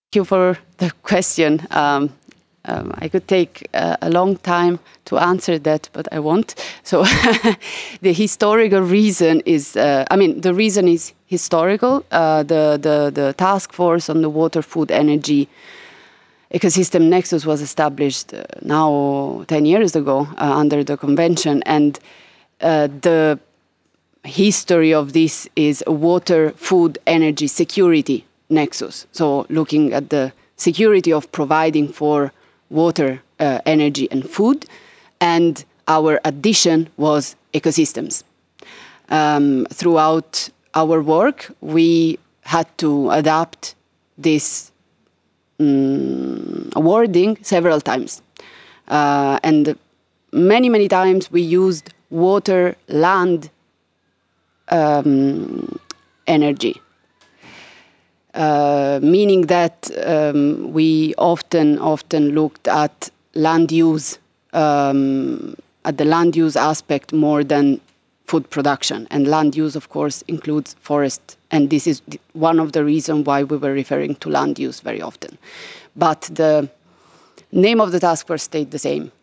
you for the question. I could take a long time to answer that, but I won't. So the historical reason is, the reason is historical. The task force on the water, food, energy ecosystem nexus was established now 10 years ago under the convention. And the history of this is a water, food, energy, security nexus. So looking at the security of providing for water, energy, and food. And our addition was ecosystems. Throughout our work, we had to adapt this wording several times. And many, many times we used water, land, energy. Meaning that we often looked at land use, at the land use aspect more than food production. And land use, of course, includes forest. And this is one of the reasons why we were referring to land use very often. But the name of the task force stayed the same.